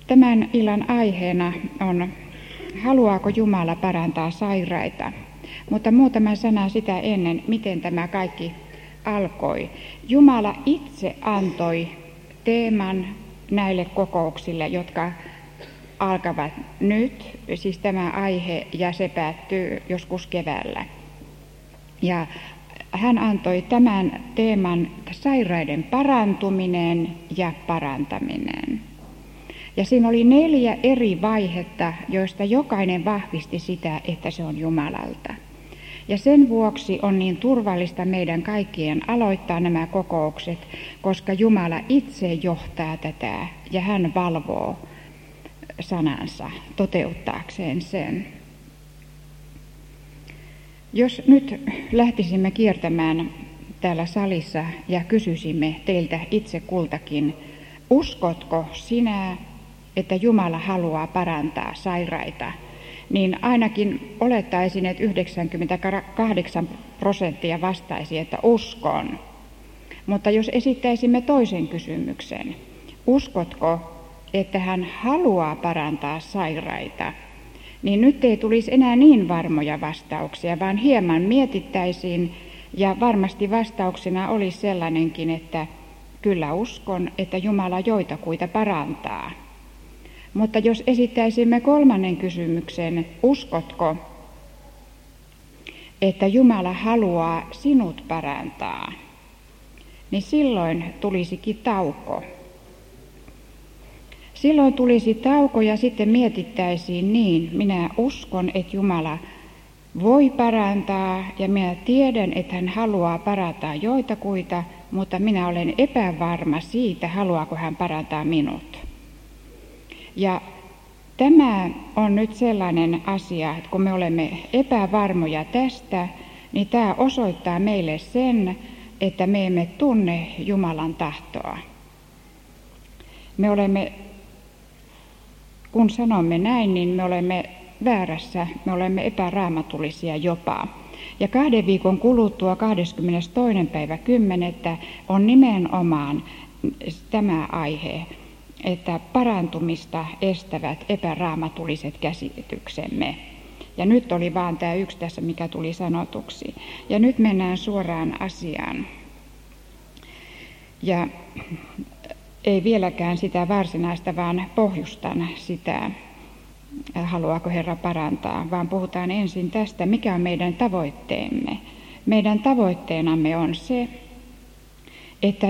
Tämän illan aiheena on, haluaako Jumala parantaa sairaita? Mutta muutama sana sitä ennen, miten tämä kaikki alkoi. Jumala itse antoi teeman näille kokouksille, jotka alkavat nyt, siis tämä aihe, ja se päättyy joskus keväällä. Ja hän antoi tämän teeman sairaiden parantuminen ja parantaminen. Ja siinä oli 4 eri vaihetta, joista jokainen vahvisti sitä, että se on Jumalalta. Ja sen vuoksi on niin turvallista meidän kaikkien aloittaa nämä kokoukset, koska Jumala itse johtaa tätä ja hän valvoo sanansa toteuttaakseen sen. Jos nyt lähtisimme kiertämään täällä salissa ja kysyisimme teiltä itse kultakin, uskotko sinä, että Jumala haluaa parantaa sairaita, niin ainakin olettaisin, että 98% vastaisi, että uskon. Mutta jos esittäisimme toisen kysymyksen, uskotko, että hän haluaa parantaa sairaita, niin nyt ei tulisi enää niin varmoja vastauksia, vaan hieman mietittäisiin, ja varmasti vastauksena olisi sellainenkin, että kyllä uskon, että Jumala joitakuita parantaa. Mutta jos esittäisimme kolmannen kysymyksen, uskotko, että Jumala haluaa sinut parantaa, niin silloin tulisikin tauko. Silloin tulisi tauko ja sitten mietittäisiin niin, minä uskon, että Jumala voi parantaa ja minä tiedän, että hän haluaa parantaa joitakuita, mutta minä olen epävarma siitä, haluaako hän parantaa minut. Ja tämä on nyt sellainen asia, että kun me olemme epävarmoja tästä, niin tämä osoittaa meille sen, että me emme tunne Jumalan tahtoa. Me olemme, kun sanomme näin, niin me olemme väärässä, me olemme epäraamatullisia jopa. Ja 2 viikon kuluttua 22.10. on nimenomaan tämä aihe, että parantumista estävät epäraamatulliset käsityksemme. Ja nyt oli vaan tämä yksi tässä, mikä tuli sanotuksi. Ja nyt mennään suoraan asiaan. Ja ei vieläkään sitä varsinaista, vaan pohjustan sitä, haluaako Herra parantaa, vaan puhutaan ensin tästä, mikä on meidän tavoitteemme. Meidän tavoitteenamme on se, että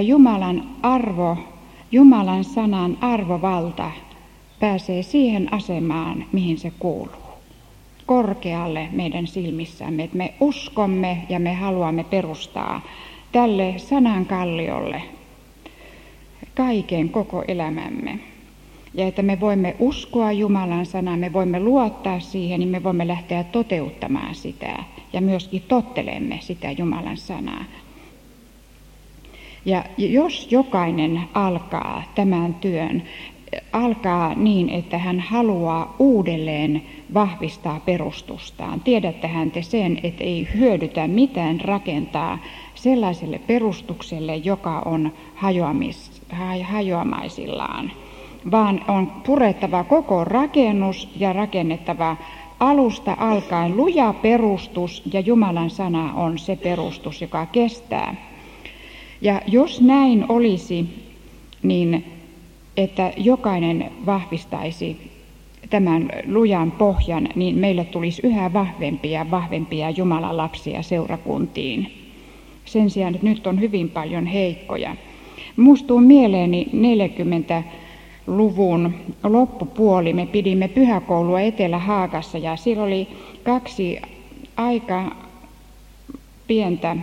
Jumalan sanan arvovalta pääsee siihen asemaan, mihin se kuuluu. Korkealle meidän silmissämme, että me uskomme ja me haluamme perustaa tälle sanankalliolle kaiken koko elämämme. Ja että me voimme uskoa Jumalan sanaan, me voimme luottaa siihen, niin me voimme lähteä toteuttamaan sitä ja myöskin tottelemme sitä Jumalan sanaa. Ja jos jokainen alkaa tämän työn, alkaa niin, että hän haluaa uudelleen vahvistaa perustustaan. Tiedättehän te sen, että ei hyödytä mitään rakentaa sellaiselle perustukselle, joka on hajoamaisillaan, vaan on purettava koko rakennus ja rakennettava alusta alkaen luja perustus, ja Jumalan sana on se perustus, joka kestää. Ja jos näin olisi, niin että jokainen vahvistaisi tämän lujan pohjan, niin meille tulisi yhä vahvempia Jumalan lapsia seurakuntiin. Sen sijaan, että nyt on hyvin paljon heikkoja. Muistuu mieleeni 40-luvun loppupuoli. Me pidimme pyhäkoulua Etelä-Haagassa ja siellä oli 2 aika pientä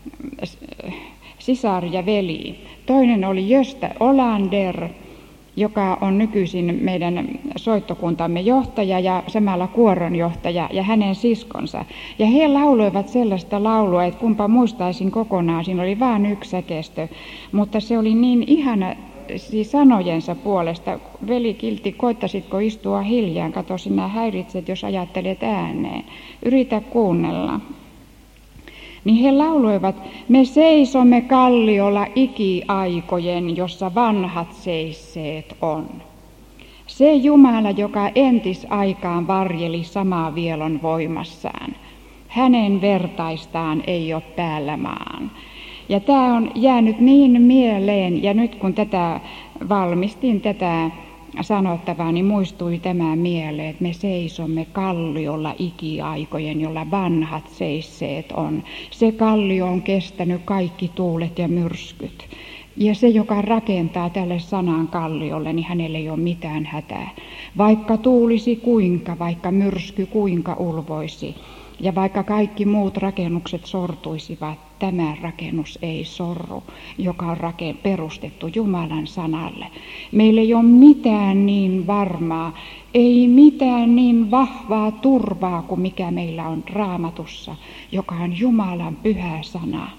sisar ja veli. Toinen oli Gösta Olander, joka on nykyisin meidän soittokuntamme johtaja ja samalla kuoronjohtaja, ja hänen siskonsa. Ja he lauloivat sellaista laulua, että kumpa muistaisin kokonaan, siinä oli vain yksi säkeistö, mutta se oli niin ihana siis sanojensa puolesta. Veli Kilti, koittasitko istua hiljaa, kato sinä häiritset, jos ajattelet ääneen. Yritä kuunnella. Niin he lauloivat, me seisomme kalliolla ikiaikojen, jossa vanhat seisseet on. Se Jumala, joka entisaikaan varjeli samaa vielon voimassaan. Hänen vertaistaan ei ole päällä maan. Ja tämä on jäänyt niin mieleen, ja nyt kun valmistin tätä sanottavaa, niin muistui tämä mieleen, että me seisomme kalliolla ikiaikojen, jolla vanhat seisseet on. Se kallio on kestänyt kaikki tuulet ja myrskyt. Ja se, joka rakentaa tälle sanan kalliolle, niin hänelle ei ole mitään hätää. Vaikka tuulisi kuinka, vaikka myrsky kuinka ulvoisi, ja vaikka kaikki muut rakennukset sortuisivat, tämä rakennus ei sorru, joka on perustettu Jumalan sanalle. Meillä ei ole mitään niin varmaa, ei mitään niin vahvaa turvaa kuin mikä meillä on Raamatussa, joka on Jumalan pyhä sana.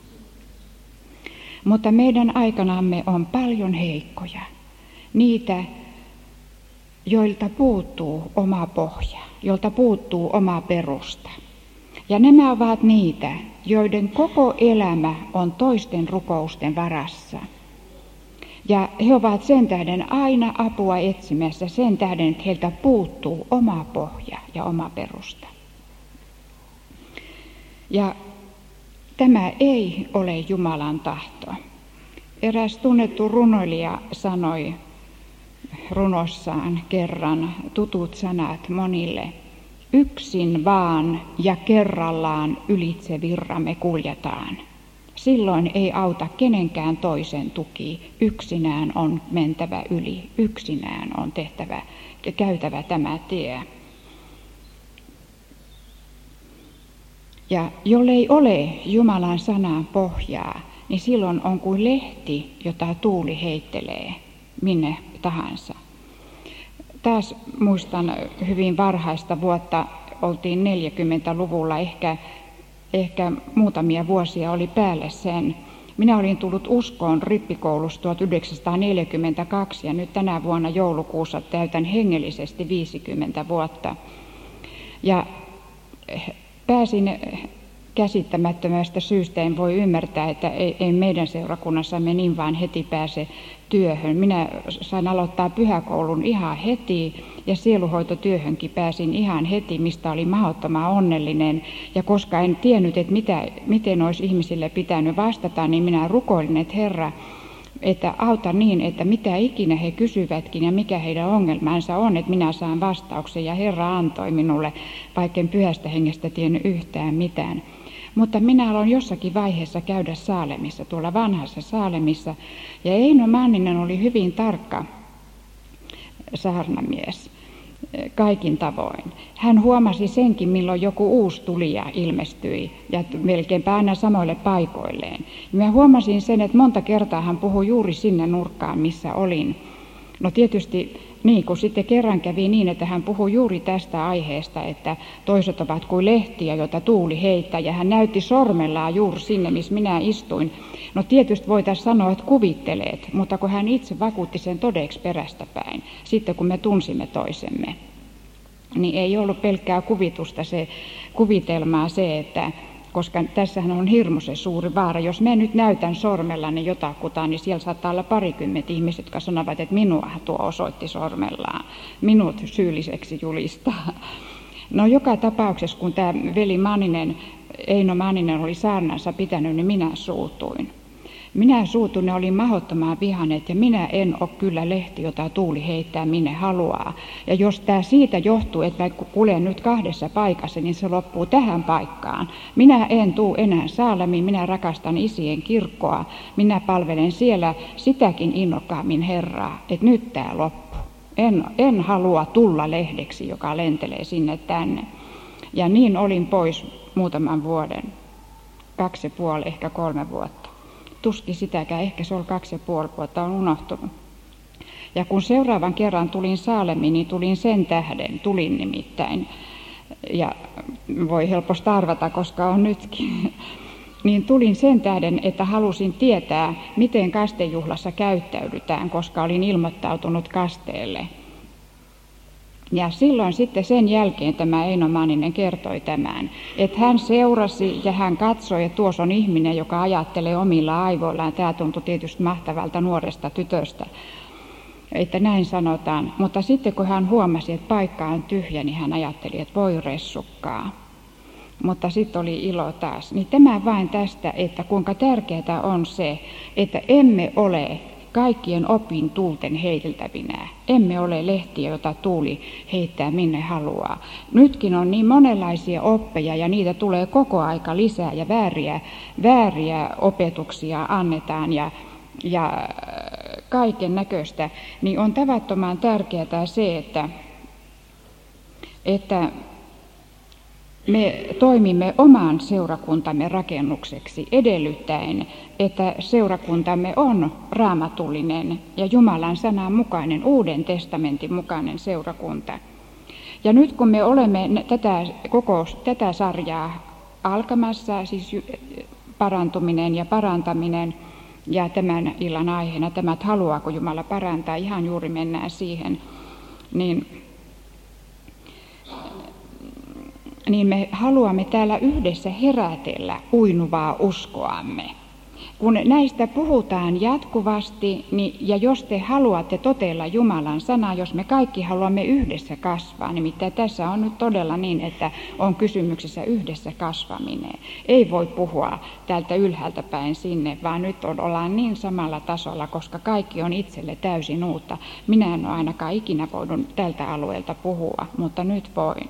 Mutta meidän aikanamme on paljon heikkoja, niitä, joilta puuttuu oma pohja, joilta puuttuu oma perusta. Ja nämä ovat niitä, joiden koko elämä on toisten rukousten varassa. Ja he ovat sen tähden aina apua etsimässä, sen tähden, että heiltä puuttuu oma pohja ja oma perusta. Ja tämä ei ole Jumalan tahto. Eräs tunnettu runoilija sanoi runossaan kerran tutut sanat monille. Yksin vaan ja kerrallaan ylitse virramme kuljetaan. Silloin ei auta kenenkään toisen tuki. Yksinään on mentävä yli. Yksinään on tehtävä ja käytävä tämä tie. Ja jollei ole Jumalan sanan pohjaa, niin silloin on kuin lehti, jota tuuli heittelee minne tahansa. Taas muistan hyvin varhaista vuotta, oltiin 40-luvulla, ehkä muutamia vuosia oli päälle sen. Minä olin tullut uskoon rippikoulussa 1942 ja nyt tänä vuonna joulukuussa täytän hengellisesti 50 vuotta. Ja pääsin käsittämättömästä syystä, en voi ymmärtää, että ei meidän seurakunnassamme niin vaan heti pääse työhön. Minä sain aloittaa pyhäkoulun ihan heti ja sieluhoitotyöhönkin pääsin ihan heti, mistä oli mahdottoman onnellinen. Ja koska en tiennyt, että miten olisi ihmisille pitänyt vastata, niin minä rukoilin, että Herra, että auta niin, että mitä ikinä he kysyvätkin ja mikä heidän ongelmansa on, että minä saan vastauksen. Ja Herra antoi minulle, vaikka en pyhästä hengestä tiennyt yhtään mitään. Mutta minä aloin jossakin vaiheessa käydä Saalemissa, tuolla vanhassa Saalemissa. Ja Eino Manninen oli hyvin tarkka saarnamies kaikin tavoin. Hän huomasi senkin, milloin joku uusi tulija ilmestyi ja melkeinpä aina samoille paikoilleen. Ja mä huomasin sen, että monta kertaa hän puhui juuri sinne nurkkaan, missä olin. No tietysti niin, kun sitten kerran kävi niin, että hän puhui juuri tästä aiheesta, että toiset ovat kuin lehtiä, joita tuuli heittää, ja hän näytti sormellaan juuri sinne, missä minä istuin. No tietysti voitaisiin sanoa, että kuvitteleet, mutta kun hän itse vakuutti sen todeksi perästä päin, sitten kun me tunsimme toisemme, niin ei ollut pelkkää kuvitusta se kuvitelmaa se, että koska tässähän on hirmuisen suuri vaara. Jos mä nyt näytän sormellani jotakuta, niin siellä saattaa olla 20 ihmiset, jotka sanovat, että minua tuo osoitti sormellaan. Minut syylliseksi julistaa. No joka tapauksessa, kun tämä veli Manninen, Eino Manninen oli saarnansa pitänyt, niin minä suutuin. Minä suutun, ne oli mahdottoman vihaneet ja minä en ole kyllä lehti, jota tuuli heittää minne haluaa. Ja jos tämä siitä johtuu, että vaikka kuljen nyt 2 paikassa, niin se loppuu tähän paikkaan. Minä en tuu enää Saalemiin, minä rakastan isien kirkkoa. Minä palvelen siellä sitäkin innokkaammin Herraa, että nyt tämä loppuu. En halua tulla lehdeksi, joka lentelee sinne tänne. Ja niin olin pois muutaman vuoden, 2,5, ehkä 3 vuotta. Tuskin sitäkään, ehkä se oli 2,5 vuotta, on unohtunut. Ja kun seuraavan kerran tulin Saalemiin, niin tulin sen tähden, tulin nimittäin, ja voi helposti arvata, koska on nytkin, niin tulin sen tähden, että halusin tietää, miten kastejuhlassa käyttäydytään, koska olin ilmoittautunut kasteelle. Ja silloin sitten sen jälkeen tämä Eino Manninen kertoi tämän, että hän seurasi ja hän katsoi, että tuossa on ihminen, joka ajattelee omilla aivoillaan. Tämä tuntui tietysti mahtavalta nuoresta tytöstä. että näin sanotaan. Mutta sitten kun hän huomasi, että paikka on tyhjä, niin hän ajatteli, että voi ressukkaa. Mutta sitten oli ilo taas. Niin tämä vain tästä, että kuinka tärkeää on se, että emme ole kaikkien opin tuulten heiteltävinä. Emme ole lehtiä, jota tuuli heittää minne haluaa. Nytkin on niin monenlaisia oppeja ja niitä tulee koko aika lisää ja vääriä opetuksia annetaan ja kaiken näköistä. Niin on tavattoman tärkeää se, että me toimimme oman seurakuntamme rakennukseksi edellyttäen, että seurakuntamme on raamatullinen ja Jumalan sanan mukainen, Uuden testamentin mukainen seurakunta. Ja nyt kun me olemme tätä sarjaa alkamassa, siis parantuminen ja parantaminen, ja tämän illan aiheena tämä, että haluaako Jumala parantaa, ihan juuri mennään siihen, niin me haluamme täällä yhdessä herätellä uinuvaa uskoamme. Kun näistä puhutaan jatkuvasti, ja jos te haluatte toteilla Jumalan sanaa, jos me kaikki haluamme yhdessä kasvaa, nimittäin tässä on nyt todella niin, että on kysymyksessä yhdessä kasvaminen. Ei voi puhua täältä ylhäältä päin sinne, vaan nyt ollaan niin samalla tasolla, koska kaikki on itselle täysin uutta. Minä en ole ainakaan ikinä voinut tältä alueelta puhua, mutta nyt voin.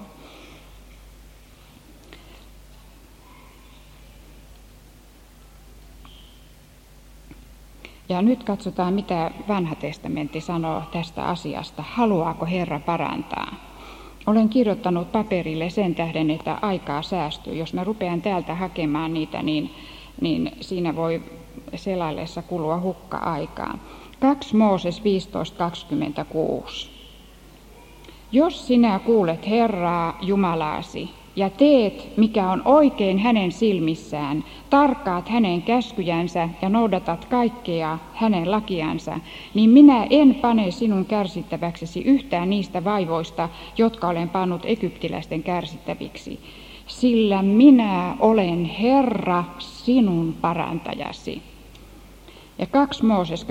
Ja nyt katsotaan, mitä Vanha testamentti sanoo tästä asiasta. Haluaako Herra parantaa? Olen kirjoittanut paperille sen tähden, että aikaa säästyy. Jos mä rupean täältä hakemaan niitä, niin siinä voi selaillessa kulua hukka-aikaa. 2 Mooses 15:26. Jos sinä kuulet Herraa Jumalaasi ja teet, mikä on oikein hänen silmissään, tarkkaat hänen käskyjänsä ja noudatat kaikkea hänen lakiansa, niin minä en pane sinun kärsittäväksesi yhtään niistä vaivoista, jotka olen pannut egyptiläisten kärsittäviksi. Sillä minä olen Herra, sinun parantajasi. Ja 2 Mooses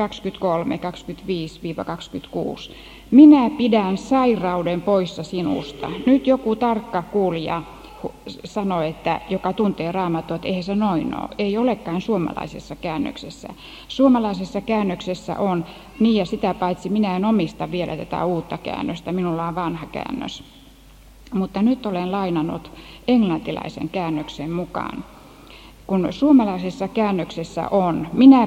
23:25-26. Minä pidän sairauden poissa sinusta. Nyt joku tarkka kuulija sanoi, että joka tuntee Raamattua, että eihän se noin ole. Ei olekaan suomalaisessa käännöksessä. Suomalaisessa käännöksessä on niin, ja sitä paitsi minä en omista vielä tätä uutta käännöstä, minulla on vanha käännös. Mutta nyt olen lainannut englantilaisen käännöksen mukaan. Kun suomalaisessa käännöksessä on, minä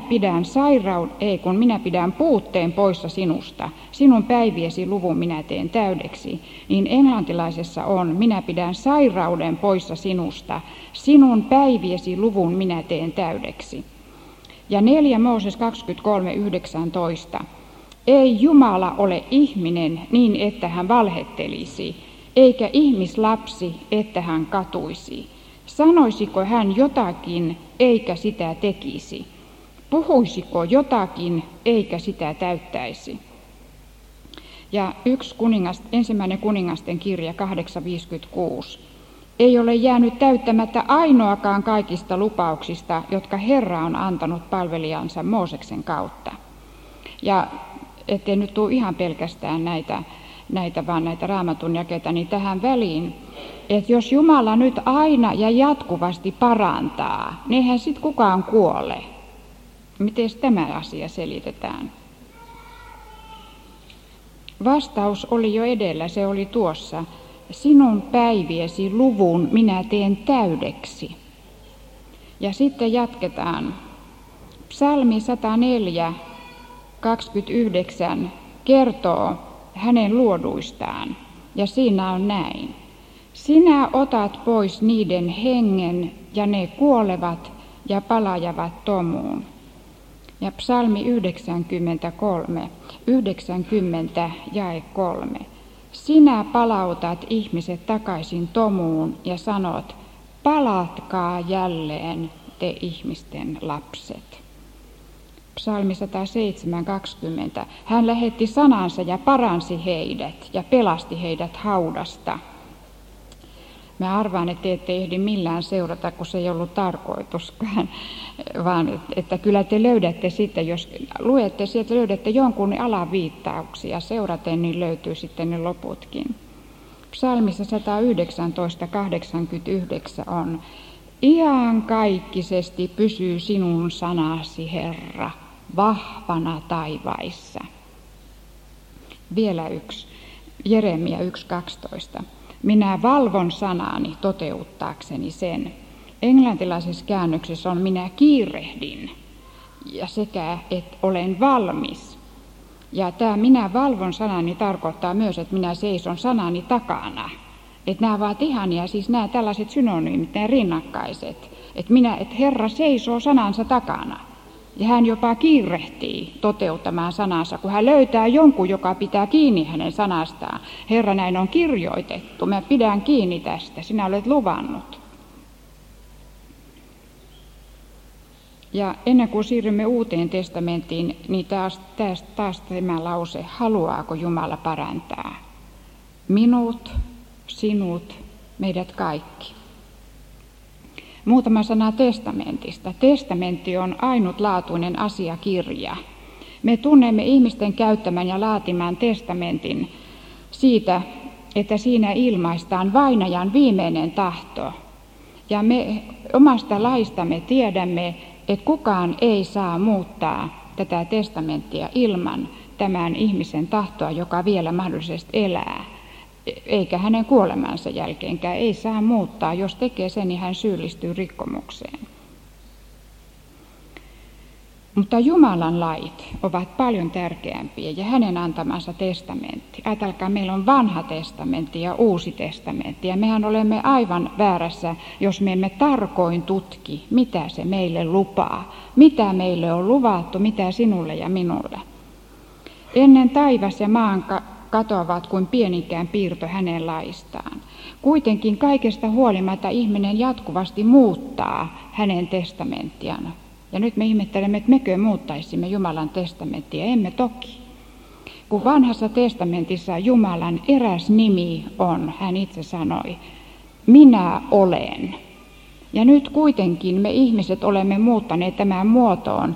pidän puutteen poissa sinusta, sinun päiviesi luvun minä teen täydeksi, niin englantilaisessa on, minä pidän sairauden poissa sinusta, sinun päiviesi luvun minä teen täydeksi. Ja 4 Mooses 23:19. Ei Jumala ole ihminen niin, että hän valhettelisi, eikä ihmislapsi, että hän katuisi. Sanoisiko hän jotakin, eikä sitä tekisi? Puhuisiko jotakin, eikä sitä täyttäisi? Ja 1 kuningasten kirja 8:56. Ei ole jäänyt täyttämättä ainoakaan kaikista lupauksista, jotka Herra on antanut palvelijansa Mooseksen kautta. Ja ettei nyt tule ihan pelkästään vaan näitä raamatun jakeita, niin tähän väliin, että jos Jumala nyt aina ja jatkuvasti parantaa, niin eihän sitten kukaan kuole. Miten tämä asia selitetään? Vastaus oli jo edellä, se oli tuossa. Sinun päiviesi luvun minä teen täydeksi. Ja sitten jatketaan. Psalmi 104:29 kertoo hänen luoduistaan, ja siinä on näin. Sinä otat pois niiden hengen, ja ne kuolevat ja palajavat tomuun. Ja psalmi 90 jae 3. Sinä palautat ihmiset takaisin tomuun ja sanot, palatkaa jälleen te ihmisten lapset. Psalmi 107:20. Hän lähetti sanansa ja paransi heidät ja pelasti heidät haudasta. Mä arvaan, että ette ehdi millään seurata, kun se ei ollut tarkoituskaan, vaan että kyllä te löydätte sitten, jos luette sieltä, löydätte jonkun alaviittauksia seuraten, niin löytyy sitten ne loputkin. Psalmissa 119:89 on: iankaikkisesti pysyy sinun sanasi, Herra, vahvana taivaissa. Vielä yksi, Jeremia 1:12. Minä valvon sanani toteuttaakseni sen. Englantilaisessa käännöksessä on minä kiirehdin ja sekä että olen valmis. Ja tämä minä valvon sanani tarkoittaa myös, että minä seison sanani takana. Että nämä ovat ihania, siis nämä tällaiset synonyymit, nämä rinnakkaiset. Että Herra seisoo sanansa takana. Ja hän jopa kiirehtii toteuttamaan sanansa, kun hän löytää jonkun, joka pitää kiinni hänen sanastaan. Herra, näin on kirjoitettu, mä pidän kiinni tästä, sinä olet luvannut. Ja ennen kuin siirrymme Uuteen testamenttiin, niin taas tämä lause, haluaako Jumala parantaa? Minut, sinut, meidät kaikki. Muutama sana testamentista. Testamentti on ainutlaatuinen asiakirja. Me tunnemme ihmisten käyttämän ja laatiman testamentin siitä, että siinä ilmaistaan vainajan viimeinen tahto. Ja me omasta laistamme tiedämme, että kukaan ei saa muuttaa tätä testamenttia ilman tämän ihmisen tahtoa, joka vielä mahdollisesti elää. Eikä hänen kuolemansa jälkeenkään ei saa muuttaa. Jos tekee sen, niin hän syyllistyy rikkomukseen. Mutta Jumalan lait ovat paljon tärkeämpiä ja hänen antamansa testamentti. Ajatelkaa, meillä on vanha testamentti ja uusi testamentti. Ja mehän olemme aivan väärässä, jos me emme tarkoin tutki, mitä se meille lupaa. Mitä meille on luvattu, mitä sinulle ja minulle. Ennen taivas ja maan katoavat kuin pienikään piirto hänen laistaan. Kuitenkin kaikesta huolimatta ihminen jatkuvasti muuttaa hänen testamenttiaan. Ja nyt me ihmettelemme, että mekö muuttaisimme Jumalan testamenttia. Emme toki. Kun vanhassa testamentissa Jumalan eräs nimi on, hän itse sanoi, minä olen. Ja nyt kuitenkin me ihmiset olemme muuttaneet tämän muotoon,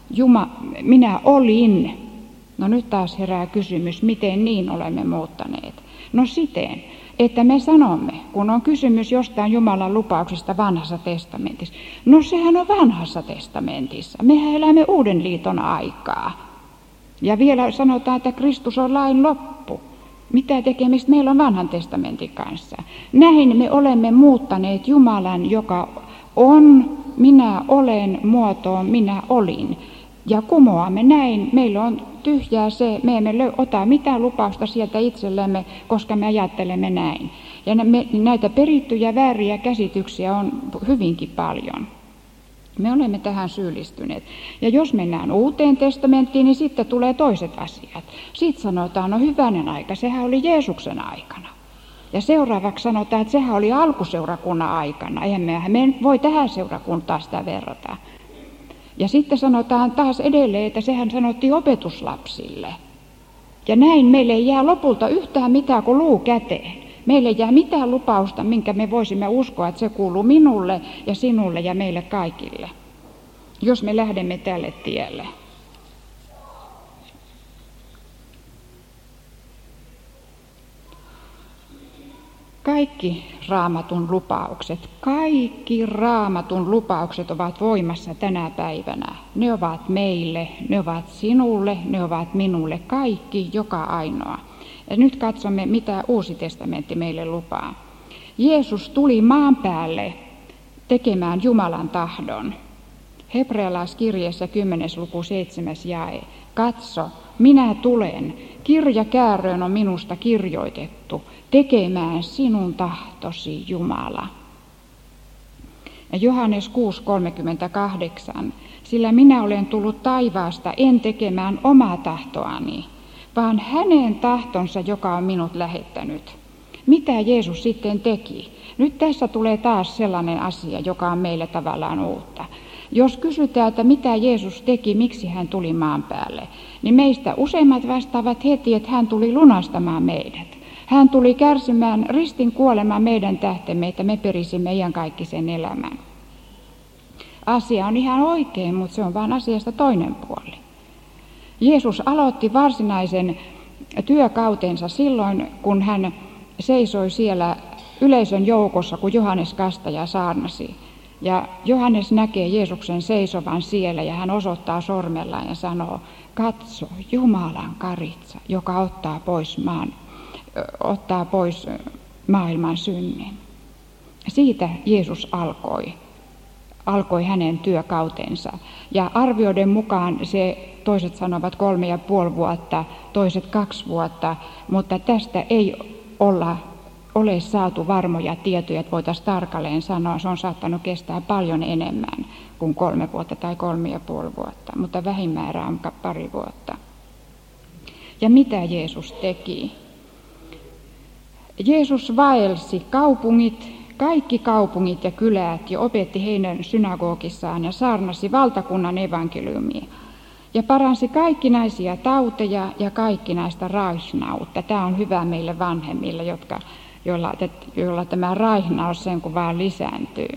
minä olin. No nyt taas herää kysymys, miten niin olemme muuttaneet? No siten, että me sanomme, kun on kysymys jostain Jumalan lupauksesta vanhassa testamentissa. No sehän on vanhassa testamentissa. Mehän elämme uuden liiton aikaa. Ja vielä sanotaan, että Kristus on lain loppu. Mitä tekemistä meillä on vanhan testamentin kanssa? Näin me olemme muuttaneet Jumalan, joka on, minä olen, muotoon, minä olin. Ja kumoamme näin, meillä on tyhjää se, me emme ota mitään lupausta sieltä itsellemme, koska me ajattelemme näin. Ja näitä perittyjä vääriä käsityksiä on hyvinkin paljon. Me olemme tähän syyllistyneet. Ja jos mennään Uuteen testamenttiin, niin sitten tulee toiset asiat. Sitten sanotaan, no hyvänen aika, sehän oli Jeesuksen aikana. Ja seuraavaksi sanotaan, että sehän oli alkuseurakunnan aikana. Eihän me voi tähän seurakuntaan sitä verrata. Ja sitten sanotaan taas edelleen, että sehän sanottiin opetuslapsille. Ja näin meille ei jää lopulta yhtään mitään kuin luu käteen. Meille ei jää mitään lupausta, minkä me voisimme uskoa, että se kuuluu minulle ja sinulle ja meille kaikille, jos me lähdemme tälle tielle. Kaikki Raamatun lupaukset ovat voimassa tänä päivänä. Ne ovat meille, ne ovat sinulle, ne ovat minulle, kaikki, joka ainoa. Ja nyt katsomme, mitä Uusi testamentti meille lupaa. Jeesus tuli maan päälle tekemään Jumalan tahdon. Hebrealaiskirjeessä 10. luku 7. jae. Katso, minä tulen, kirjakääröön on minusta kirjoitettu, tekemään sinun tahtosi, Jumala. Ja Johannes 6:38, sillä minä olen tullut taivaasta en tekemään omaa tahtoani, vaan hänen tahtonsa, joka on minut lähettänyt. Mitä Jeesus sitten teki? Nyt tässä tulee taas sellainen asia, joka on meille tavallaan uutta. Jos kysytään, että mitä Jeesus teki, miksi hän tuli maan päälle, niin meistä useimmat vastaavat heti, että hän tuli lunastamaan meidät. Hän tuli kärsimään ristin kuolemaan meidän tähtemme, että me perisimme iankaikkisen elämän. Asia on ihan oikein, mutta se on vain asiasta toinen puoli. Jeesus aloitti varsinaisen työkautensa silloin, kun hän seisoi siellä yleisön joukossa, kun Johannes Kastaja saarnasi. Ja Johannes näkee Jeesuksen seisovan siellä ja hän osoittaa sormellaan ja sanoo, katso Jumalan karitsa, joka ottaa pois maailman synnin. Siitä Jeesus alkoi hänen työkautensa. Ja arvioiden mukaan toiset sanovat 3,5 vuotta, toiset 2 vuotta, mutta tästä ei ole saatu varmoja tietoja, että voitaisiin tarkalleen sanoa. Se on saattanut kestää paljon enemmän kuin 3 vuotta tai 3,5 vuotta, mutta vähimmäärä on 2 vuotta. Ja mitä Jeesus teki? Jeesus vaelsi kaikki kaupungit ja kylät ja opetti heidän synagogissaan ja saarnasi valtakunnan evankeliumia. Ja paransi kaikkinaisia tauteja ja kaikkinaista raihnautta. Tämä on hyvä meille vanhemmille, joilla tämä raihnaus sen kun vaan lisääntyy.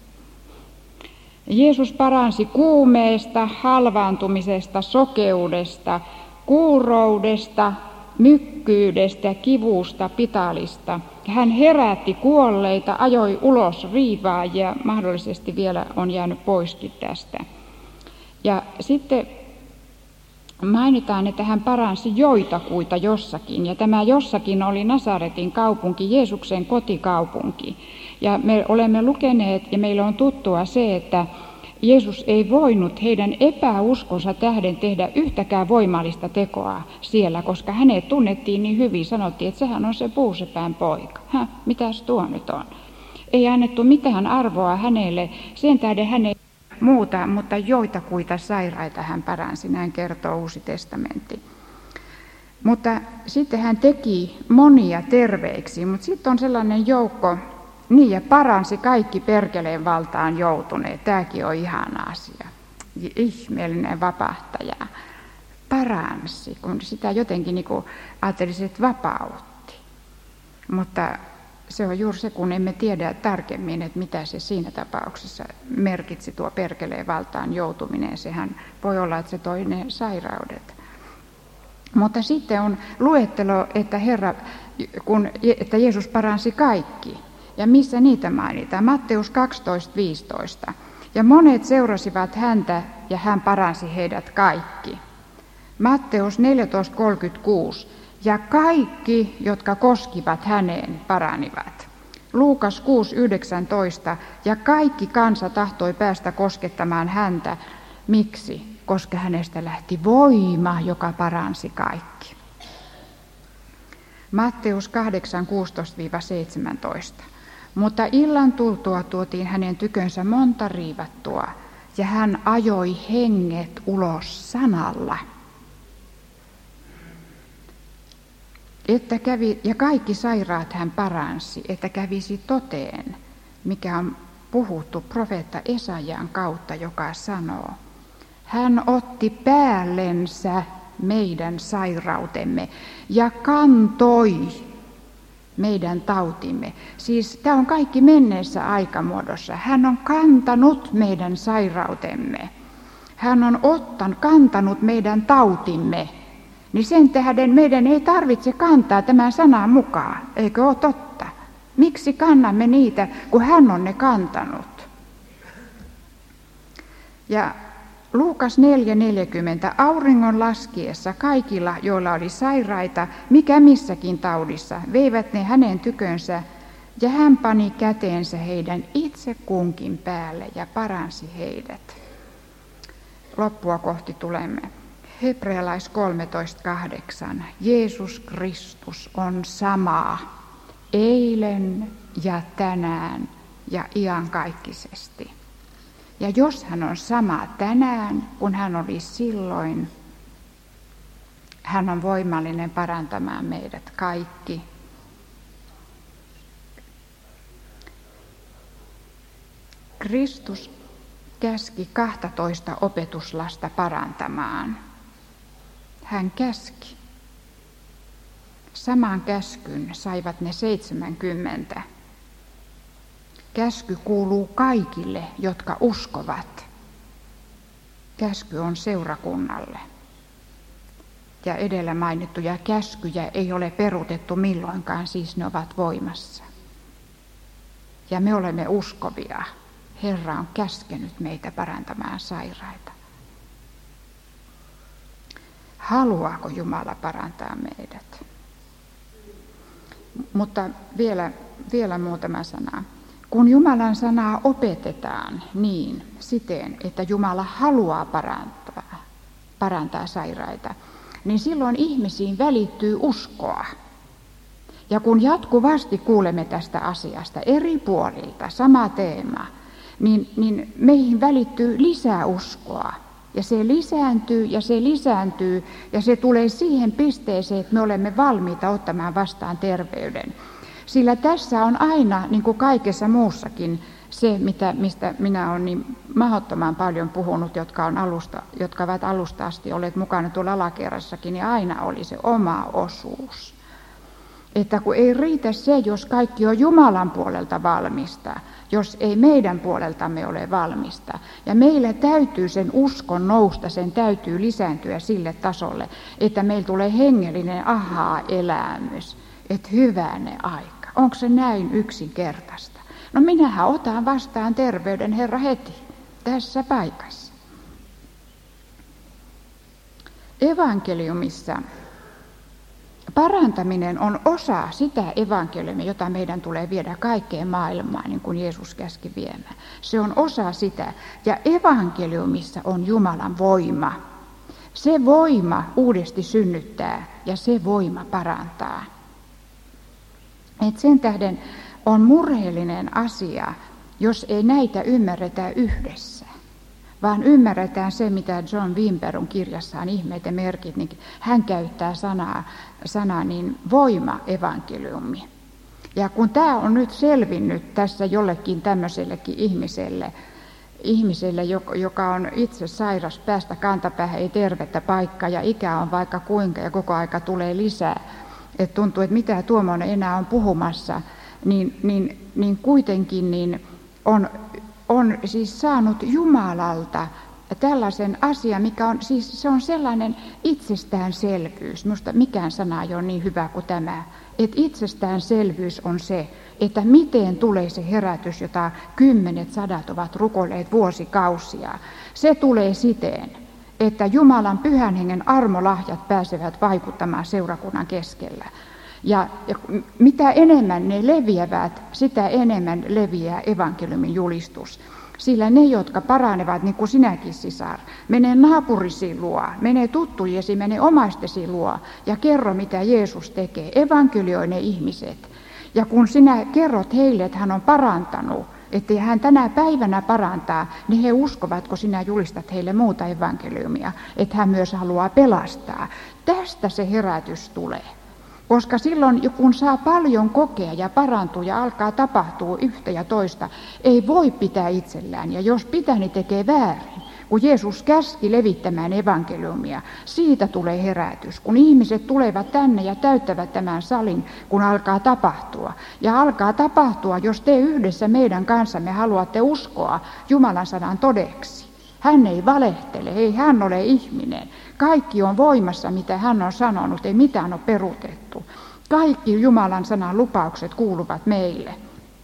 Jeesus paransi kuumeesta, halvaantumisesta, sokeudesta, kuuroudesta, mykkyydestä, kivusta, pitalista. Hän herätti kuolleita, ajoi ulos riivaajia, mahdollisesti vielä on jäänyt poiskin tästä. Ja sitten mainitaan, että hän paransi joitakuita jossakin, ja tämä jossakin oli Nasaretin kaupunki, Jeesuksen kotikaupunki. Ja me olemme lukeneet, ja meillä on tuttua se, että Jeesus ei voinut heidän epäuskonsa tähden tehdä yhtäkään voimallista tekoa siellä, koska hänet tunnettiin niin hyvin. Sanottiin, että sehän on se puusepään poika. Mitäs tuo nyt on? Ei annettu mitään arvoa hänelle, sen tähden hän ei muuta, mutta joitakuita sairaita hän paransi, näin kertoo Uusi testamentti. Mutta sitten hän teki monia terveiksi, mutta sitten on sellainen joukko, ja paransi kaikki perkeleen valtaan joutuneet. Tämäkin on ihana asia. Ihmeellinen vapahtaja. Paransi, kun sitä jotenkin niin ajattelisin, että vapautti. Mutta se on juuri se, kun emme tiedä tarkemmin, että mitä se siinä tapauksessa merkitsi tuo perkeleen valtaan joutuminen. Sehän voi olla, että se toi ne sairaudet. Mutta sitten on luettelo, että Jeesus paransi kaikki. Ja missä niitä mainitaan? Matteus 12:15. Ja monet seurasivat häntä ja hän paransi heidät kaikki. Matteus 14:36. Ja kaikki, jotka koskivat häneen, paranivat. Luukas 6:19. Ja kaikki kansa tahtoi päästä koskettamaan häntä. Miksi? Koska hänestä lähti voima, joka paransi kaikki. Matteus 8:16-17. Mutta illan tultua tuotiin hänen tykönsä monta riivattua, ja hän ajoi henget ulos sanalla. Ja kaikki sairaat hän paransi, että kävisi toteen, mikä on puhuttu profeetta Esajan kautta, joka sanoo, hän otti päällensä meidän sairautemme ja kantoi meidän tautimme. Siis tämä on kaikki menneessä aikamuodossa. Hän on kantanut meidän sairautemme. Hän on kantanut meidän tautimme. Niin sen tähden meidän ei tarvitse kantaa tämän sanan mukaan. Eikö ole totta? Miksi kannamme niitä, kun hän on ne kantanut? Ja Luukas 4:40. Auringon laskiessa kaikilla, joilla oli sairaita, mikä missäkin taudissa, veivät ne hänen tykönsä, ja hän pani käteensä heidän itse kunkin päälle ja paransi heidät. Loppua kohti tulemme. Hebrealais 13:8. Jeesus Kristus on sama eilen ja tänään ja iankaikkisesti. Ja jos hän on sama tänään, kun hän oli silloin, hän on voimallinen parantamaan meidät kaikki. Kristus käski 12 opetuslasta parantamaan. Hän käski. Saman käskyn saivat ne 70. Käsky kuuluu kaikille, jotka uskovat. Käsky on seurakunnalle. Ja edellä mainittuja käskyjä ei ole peruutettu milloinkaan, siis ne ovat voimassa. Ja me olemme uskovia. Herra on käskenyt meitä parantamaan sairaita. Haluaako Jumala parantaa meidät? Mutta vielä muutama sana. Kun Jumalan sanaa opetetaan siten, että Jumala haluaa parantaa sairaita, niin silloin ihmisiin välittyy uskoa. Ja kun jatkuvasti kuulemme tästä asiasta eri puolilta, sama teema, niin meihin välittyy lisää uskoa. Ja se lisääntyy ja se lisääntyy ja se tulee siihen pisteeseen, että me olemme valmiita ottamaan vastaan terveyden. Sillä tässä on aina, niin kuin kaikessa muussakin, se, mistä minä olen niin mahdottoman paljon puhunut, jotka ovat alusta asti olleet mukana tuolla alakerrassakin, niin aina oli se oma osuus. Että kun ei riitä se, jos kaikki on Jumalan puolelta valmista, jos ei meidän puoleltamme ole valmista. Ja meillä täytyy sen uskon nousta, sen täytyy lisääntyä sille tasolle, että meillä tulee hengellinen ahaa-elämys, että hyvänen aika. Onko se näin yksinkertaista? No minähän otan vastaan terveyden, Herra, heti tässä paikassa. Evankeliumissa parantaminen on osa sitä evankeliumia, jota meidän tulee viedä kaikkeen maailmaan, niin kuin Jeesus käski viemään. Se on osa sitä. Ja evankeliumissa on Jumalan voima. Se voima uudesti synnyttää ja se voima parantaa. Et sen tähden on murheellinen asia, jos ei näitä ymmärretä yhdessä, vaan ymmärretään se, mitä John Wimber kirjassaan Ihmeet ja merkit, niin hän käyttää sanaa niin voima evankeliumi. Ja kun tämä on nyt selvinnyt tässä jollekin tämmöisellekin ihmiselle, joka on itse sairas päästä kantapäähän, ei tervettä paikkaa ja ikä on vaikka kuinka ja koko aika tulee lisää, että tuntuu, että mitä tuommoinen enää on puhumassa, niin kuitenkin on siis saanut Jumalalta tällaisen asian, mikä on siis se on sellainen itsestäänselvyys. Minusta mikään sana ei ole niin hyvä kuin tämä, että itsestäänselvyys on se, että miten tulee se herätys, jota 10,100 ovat rukoilleet vuosikausia. Se tulee siten, että Jumalan pyhän hengen armolahjat pääsevät vaikuttamaan seurakunnan keskellä. Ja mitä enemmän ne leviävät, sitä enemmän leviää evankeliumin julistus. Sillä ne, jotka paranevat, niin kuin sinäkin, sisar, menee naapurisi luo, menee tuttujesi, menee omaistesi luo ja kerro, mitä Jeesus tekee. Evankelioi ne ihmiset. Ja kun sinä kerrot heille, että hän on parantanut, että hän tänä päivänä parantaa, niin he uskovat, kun sinä julistat heille muuta evankeliumia, että hän myös haluaa pelastaa. Tästä se herätys tulee. Koska silloin, kun saa paljon kokea ja parantua ja alkaa tapahtua yhtä ja toista, ei voi pitää itsellään. Ja jos pitää, niin tekee väärin. Kun Jeesus käski levittämään evankeliumia, siitä tulee herätys. Kun ihmiset tulevat tänne ja täyttävät tämän salin, kun alkaa tapahtua. Ja alkaa tapahtua, jos te yhdessä meidän kanssamme haluatte uskoa Jumalan sanan todeksi. Hän ei valehtele, ei hän ole ihminen. Kaikki on voimassa, mitä hän on sanonut, ei mitään ole peruutettu. Kaikki Jumalan sanan lupaukset kuuluvat meille.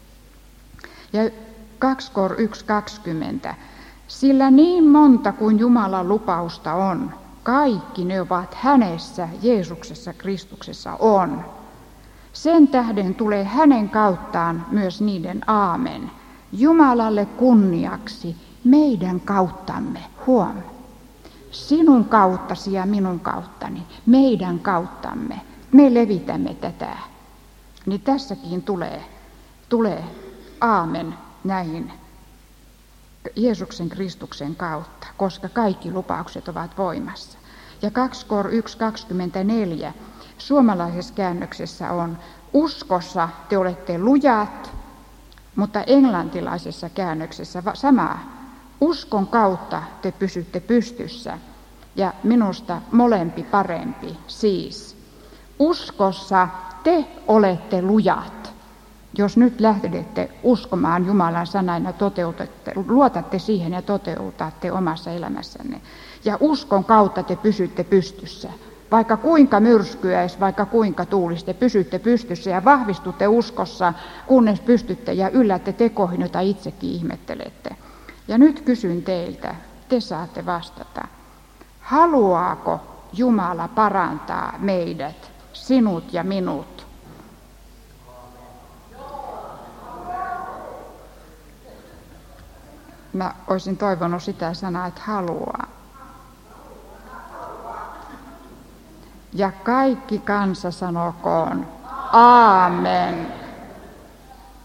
Ja 2 Kor 1:20. Sillä niin monta kuin Jumalan lupausta on, kaikki ne ovat hänessä, Jeesuksessa, Kristuksessa on. Sen tähden tulee hänen kauttaan myös niiden aamen. Jumalalle kunniaksi meidän kauttamme. Huom. Sinun kauttasi ja minun kauttani, meidän kauttamme. Me levitämme tätä. Niin tässäkin tulee aamen näihin Jeesuksen Kristuksen kautta, koska kaikki lupaukset ovat voimassa. Ja 2 Kor 1:24 suomalaisessa käännöksessä on: uskossa te olette lujat, mutta englantilaisessa käännöksessä sama. Uskon kautta te pysytte pystyssä. Ja minusta molempi parempi, siis uskossa te olette lujat. Jos nyt lähdette uskomaan Jumalan sanan ja luotatte siihen ja toteutatte omassa elämässänne. Ja uskon kautta te pysytte pystyssä. Vaikka kuinka myrskyäisi, vaikka kuinka tuulisi, te pysytte pystyssä ja vahvistutte uskossa, kunnes pystytte ja yllätte tekoihin, joita itsekin ihmettelette. Ja nyt kysyn teiltä, te saatte vastata. Haluaako Jumala parantaa meidät, sinut ja minut? Mä olisin toivonut sitä sanaa, että haluaa. Ja kaikki kansa sanokoon, aamen.